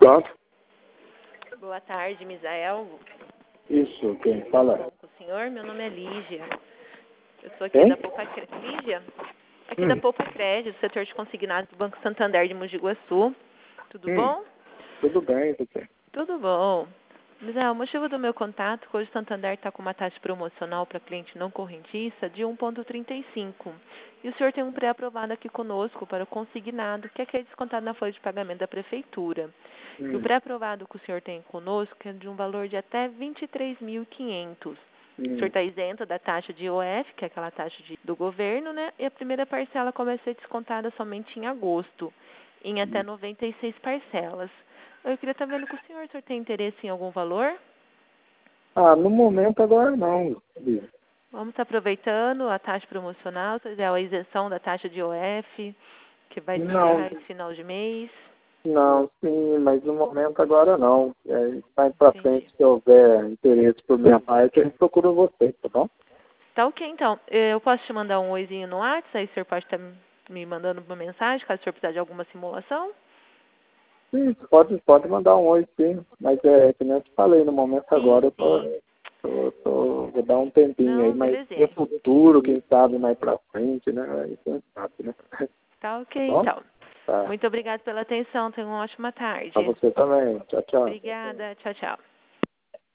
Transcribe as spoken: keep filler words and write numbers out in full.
Pronto? Boa tarde, Misael. Isso, quem fala? Bom, com o senhor, meu nome é Lígia. Eu sou aqui Quem? da Poupa Crédito. Lígia? Aqui Hum. da Poupa Crédito, setor de consignados do Banco Santander de Mogi Guaçu. Tudo Hum. bom? Tudo bem, você? Tudo bom. Misael, o motivo do meu contato é que hoje o Santander está com uma taxa promocional para cliente não correntista de um vírgula trinta e cinco. E o senhor tem um pré-aprovado aqui conosco para o consignado, que é aquele descontado na folha de pagamento da prefeitura. E o Hum. pré-aprovado que o senhor tem conosco é de um valor de até vinte e três mil e quinhentos. O senhor Hum. está isento da taxa de I O F, que é aquela taxa de, do governo, né? E a primeira parcela começa a ser descontada somente em agosto, em até noventa e seis parcelas. Eu queria estar vendo com o senhor, o senhor tem interesse em algum valor? Ah, no momento agora não, Lígia. Vamos estar aproveitando a taxa promocional, a isenção da taxa de I O F, que vai se Não, encerrar esse final de mês. não, sim, mas no momento agora não. É, mais pra Entendi. frente, se houver interesse por minha parte, eu procuro você, tá bom? Tá ok, então. Eu posso te mandar um oizinho no WhatsApp, aí o senhor pode estar me mandando uma mensagem, caso o senhor precisar de alguma simulação? Sim, pode, pode mandar um oi, sim. Mas é, que nem eu te falei, no momento Sim, agora eu tô, sim. tô, tô- vou dar um tempinho aí, Não, mas belezinha. no futuro, quem sabe mais pra frente, né? Aí quem sabe, né? Tá ok, Tá bom? então. Tá. Muito obrigada pela atenção. Tenha uma ótima Pra tarde. você também. Tchau, tchau. Obrigada. Tchau, tchau.